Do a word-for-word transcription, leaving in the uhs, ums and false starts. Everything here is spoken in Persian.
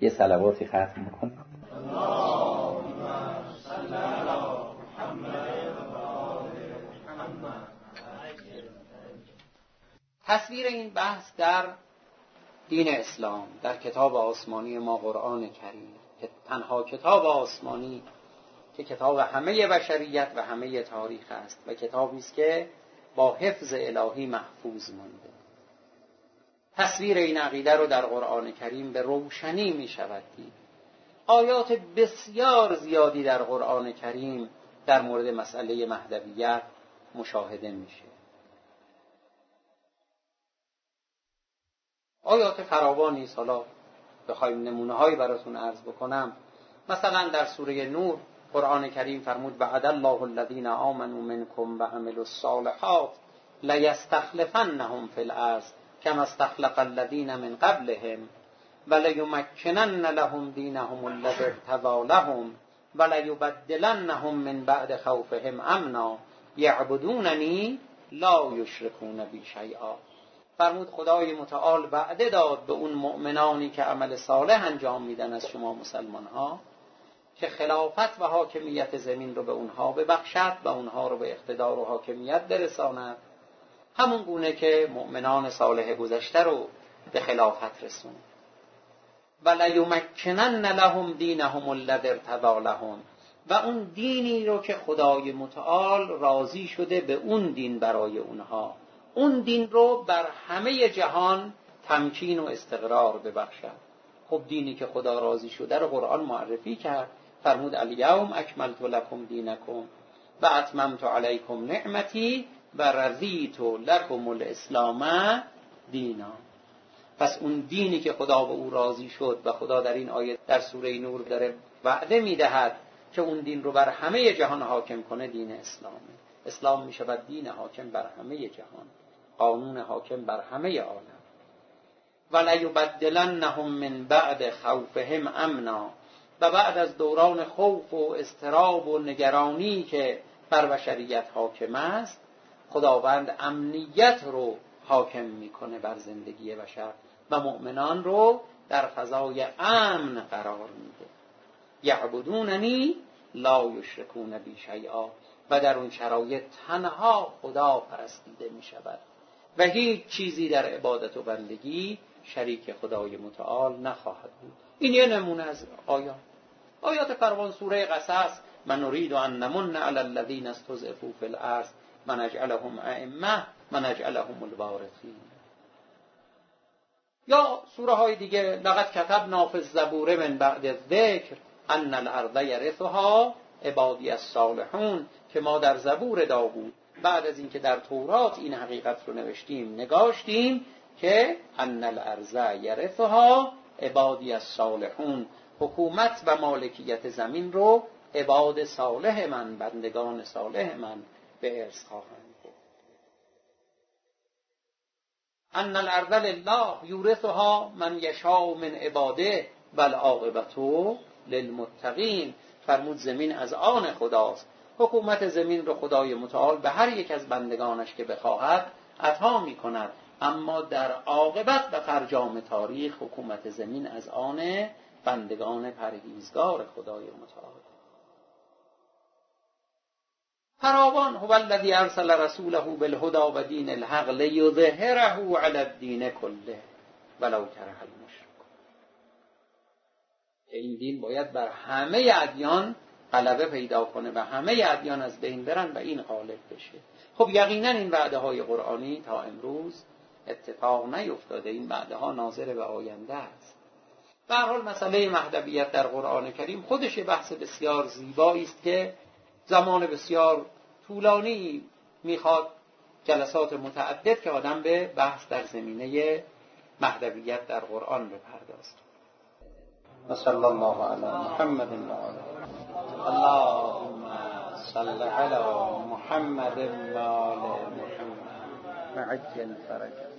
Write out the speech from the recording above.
یه صلواتی ختم بکنم. تصویر این بحث در دین اسلام، در کتاب آسمانی ما قرآن کریم، که تنها کتاب آسمانی که کتاب همه بشریت و همه تاریخ است و کتابی است که با حفظ الهی محفوظ مانده. تصویر این عقیده رو در قرآن کریم به روشنی می شود دید. آیات بسیار زیادی در قرآن کریم در مورد مسئله مهدویت مشاهده میشه. آیات فراوانی است. حالا بخوایم نمونه هایی براتون عرض بکنم، مثلا در سوره نور قرآن کریم فرمود وعد الله الذین آمنوا منکم و عملوا الصالحات لیستخلفنهم فی الارض کما استخلف الذین من قبلهم ولیمکنن لهم دینهم الذی ارتضی لهم ولیبدلنهم من بعد خوفهم امنا یعبدوننی لا یشرکون بی شیئا. فرمود خدای متعال وعده داد به اون مؤمنانی که عمل صالح انجام میدن از شما مسلمان ها که خلافت و حاکمیت زمین رو به اونها ببخشد و اونها رو به اقتدار و حاکمیت برساند، همون گونه که مؤمنان صالح گذشته رو به خلافت رسوند. ولیمکنن لهم دینهم الذی ارتضی لهم، و اون دینی رو که خدای متعال راضی شده به اون دین برای اونها، اون دین رو بر همه جهان تمکین و استقرار ببخشد. خب دینی که خدا راضی شده رو قرآن معرفی کرد، فرمود الیوم اکملت لکم دینکم و اتممت علیکم نعمتی و رضیت لکم الاسلام دینا. پس اون دینی که خدا به او راضی شد و خدا در این آیه در سوره نور داره وعده میدهد که اون دین رو بر همه جهان حاکم کنه، دین اسلامه. اسلام میشود دین حاکم بر همه جهان، قانون حاکم بر همه عالم. ولیبدلنهم من بعد خوفهم امنا، و بعد از دوران خوف و اضطراب و نگرانی که بر بشریت حاکم است، خداوند امنیت رو حاکم میکنه بر زندگی بشر و مؤمنان رو در فضای امن قرار میده. یعبدوننی لا یشرکون بی شیئا، و در اون شرایط تنها خدا پرستیده می شود و هیچ چیزی در عبادت و بندگی شریک خدای متعال نخواهد بود. این یه نمونه از آیات. آیات فراوان سوره قصص، من نرید ان نمن علی الذین استضعفوا فی الارض و نجعلهم ائمه و نجعلهم الوارثین. یا سوره های دیگه، لقد کتبنا فی الزبور من بعد الذکر ان الارض یرثها عبادی الصالحون، که ما در زبور داوود بعد از اینکه در تورات این حقیقت رو نوشتیم نگاشتیم که ان الارض یرثها عبادی الصالحون، حکومت و مالکیت زمین رو عباد صالح من، بندگان صالح من به ارث خواهند برد. ان الارض لله یورثها من یشاء من عباده والعاقبة للمتقین. فرمود زمین از آن خداست، حکومت زمین رو خدای متعال به هر یک از بندگانش که بخواهد عطا می کند، اما در عاقبت و فرجام تاریخ حکومت زمین از آن بندگان پرهیزگار خدای متعال. فراوان هو الذی ارسل رسوله بالهدى و دین الحق لیظهره علی الدین کله ولو کره المشرکون. این دین باید بر همه ادیان غلبه پیدا کنه و همه ادیان از بین برن و این غالب بشه. خب یقینا این وعده های قرآنی تا امروز اتفاق نیفتاده، این وعده ها ناظر به آینده است. به هر حال مسئله مهدویت در قرآن کریم خودش بحث بسیار زیبایی است که زمان بسیار طولانی میخواد، جلسات متعدد که آدم به بحث در زمینه مهدویت در قرآن بپردازد. وصلی الله علی محمد و آله. اللهم صل علی محمد و آل محمد وعجل فرجه.